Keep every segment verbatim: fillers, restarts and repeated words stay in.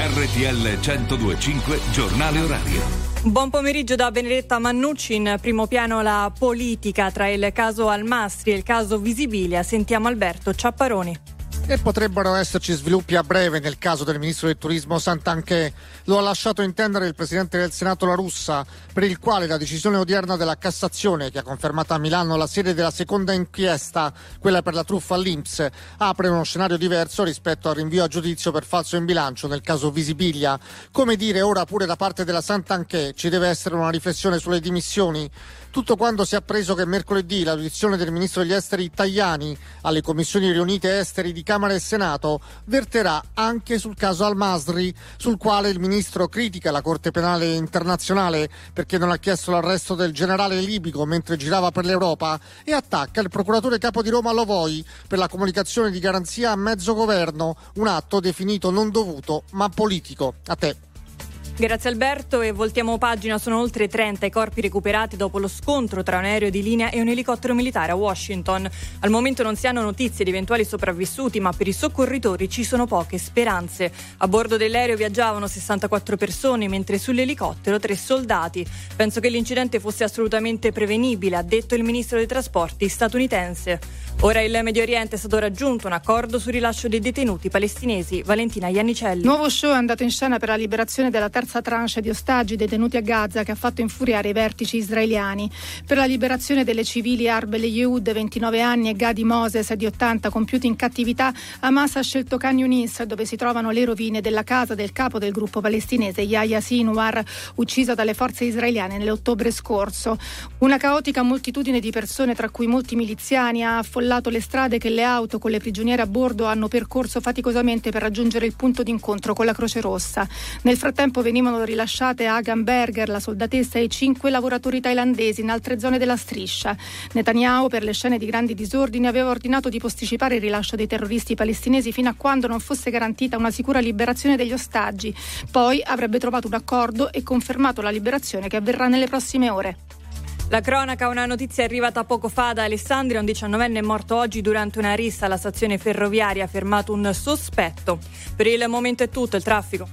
R T L centodue e cinque Giornale Orario. Buon pomeriggio da Benedetta Mannucci. In primo piano la politica tra il caso Almastri e il caso Visibilia. Sentiamo Alberto Ciapparoni. E potrebbero esserci sviluppi a breve nel caso del ministro del turismo Santanchè. Lo ha lasciato intendere il presidente del Senato La Russa, per il quale la decisione odierna della Cassazione, che ha confermato a Milano la sede della seconda inchiesta, quella per la truffa all'I N P S, apre uno scenario diverso rispetto al rinvio a giudizio per falso in bilancio nel caso Visibilia. Come dire, ora pure da parte della Santanchè ci deve essere una riflessione sulle dimissioni. Tutto quando si è appreso che mercoledì l'audizione del ministro degli esteri Tajani alle commissioni riunite esteri di Camera e Senato verterà anche sul caso Al-Masri, sul quale il ministro critica la Corte Penale Internazionale perché non ha chiesto l'arresto del generale libico mentre girava per l'Europa e attacca il procuratore capo di Roma Lovoi per la comunicazione di garanzia a mezzo governo, un atto definito non dovuto ma politico. A te. Grazie Alberto, e voltiamo pagina. Sono oltre trenta i corpi recuperati dopo lo scontro tra un aereo di linea e un elicottero militare a Washington. Al momento non si hanno notizie di eventuali sopravvissuti, ma per i soccorritori ci sono poche speranze. A bordo dell'aereo viaggiavano sessantaquattro persone, mentre sull'elicottero tre soldati. Penso che l'incidente fosse assolutamente prevenibile, ha detto il ministro dei trasporti statunitense. Ora il Medio Oriente è stato raggiunto un accordo sul rilascio dei detenuti palestinesi. Valentina Iannicelli. Nuovo show è andato in scena per la liberazione della terza tranche di ostaggi detenuti a Gaza, che ha fatto infuriare i vertici israeliani. Per la liberazione delle civili Arbel Yehoud, ventinove anni, e Gadi Moses, di ottanta, compiuti in cattività, Hamas ha scelto Khan Yunis, dove si trovano le rovine della casa del capo del gruppo palestinese Yahya Sinwar, ucciso dalle forze israeliane nell'ottobre scorso. Una caotica moltitudine di persone, tra cui molti miliziani, ha affollato le strade che le auto con le prigioniere a bordo hanno percorso faticosamente per raggiungere il punto d'incontro con la Croce Rossa. Nel frattempo venivano rilasciate Hagan Berger, la soldatessa, e cinque lavoratori thailandesi in altre zone della striscia. Netanyahu, per le scene di grandi disordini, aveva ordinato di posticipare il rilascio dei terroristi palestinesi fino a quando non fosse garantita una sicura liberazione degli ostaggi. Poi avrebbe trovato un accordo e confermato la liberazione, che avverrà nelle prossime ore. La cronaca, una notizia arrivata poco fa da Alessandria. Un diciannovenne è morto oggi durante una rissa alla stazione ferroviaria, ha fermato un sospetto. Per il momento è tutto. Il traffico.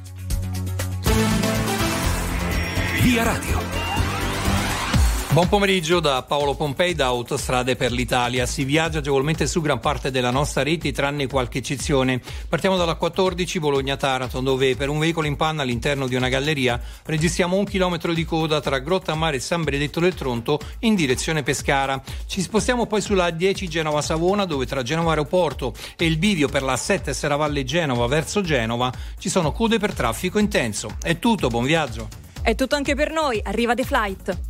Via Radio. Buon pomeriggio da Paolo Pompei, da Autostrade per l'Italia. Si viaggia agevolmente su gran parte della nostra rete, tranne qualche eccezione. Partiamo dalla quattordici Bologna-Taranto, dove per un veicolo in panna all'interno di una galleria registriamo un chilometro di coda tra Grottammare e San Benedetto del Tronto in direzione Pescara. Ci spostiamo poi sulla A dieci Genova-Savona, dove tra Genova Aeroporto e il bivio per la A sette Serravalle-Genova verso Genova ci sono code per traffico intenso. È tutto, buon viaggio. È tutto anche per noi, arriva The Flight.